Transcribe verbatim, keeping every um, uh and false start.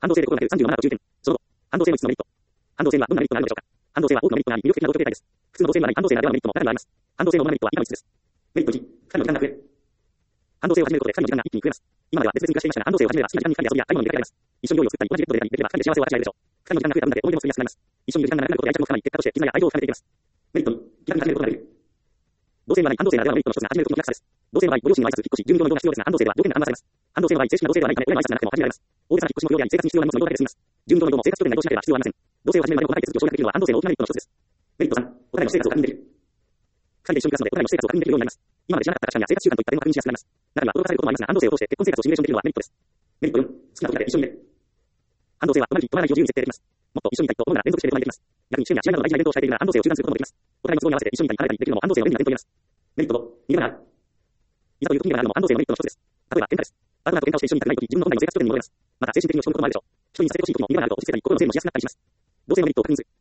反動性で心がけるさんじゅうななこじゅうてん。その後、反動性のいつつのメリット。反動性にはどんなメリットがあるのでしょうか。反動性は多くのメリットがあり、魅力的な動機形態です。普通の動性の場合、反動性ならではのメリットも多々あります。反動性の主なメリットは以下のいつつです。メリットいち、ふたりの時間が増える。反動性を始めることでふたりの時間が一気に増えます。今までは別々に暮らしていましたが、反動性を始めれば好きな時間にふたりで遊びや買い物に出かけられます。一緒に料理を作ったり、同じベッドで寝たり、できればふたりで幸せを分かち合えるでしょう。ふたりの時間が増えた分だけ思い出も作りやすくなります。一緒にいる時間が長くなることで愛着も深まり、結果として絆や愛情を深めていきます。メリットに、気楽に始めることができる。同性の場合、反動性ならではのメリットの一つが始めることの気楽さです。同性の場合、ご両親の挨拶、引っ越し、準備の移動が必要ですが、反動性では条件が緩和されます。反動性の場合、正式な同性ではないため、親の挨拶がなくても始められます。大げさな引っ越しの用であり、生活に必要な荷物の移動だけで済みます。準備の移動も生活拠点が移動しなければ必要はありません。同性を始めるまでの細かい手続きを省略できるのは反動性の大きなメリットの一つです。メリットさん、お互いの生活を確認できる。二人で一緒に暮らすので、お互いの生活を確認できるようになります。今まで知らなかった価値観や生活習慣といった点も確認しやすくなります。中には驚かされることもありますが、反動性を通して結婚生活をシミュレーションできるのはメリットです。メリットよん、好きな時だけ一緒にいる。反動性は同じ日、同じ日を自由に設定できます。もっと一緒にいたいと思うなら連続していることができます。逆に趣味や試合などの大事なイベントを控えているなら反動性を中断することもできます。お互いの都合に合わせて一緒にいたり離れたりできるのも反動性の便利な点と言えます。メリットご、逃げ場がある。いざという時に逃げ場があるのも反動性のメリットの一つです。例えば喧嘩です。パートナーと喧嘩をして一緒にいたくない時、自分の本来の生活拠点に戻れます。また精神的に落ち込むこともあるでしょう。人に接することも逃げ場があると落ち着いたり心の整理もしやすくなったりします。同性のメリットを確認する。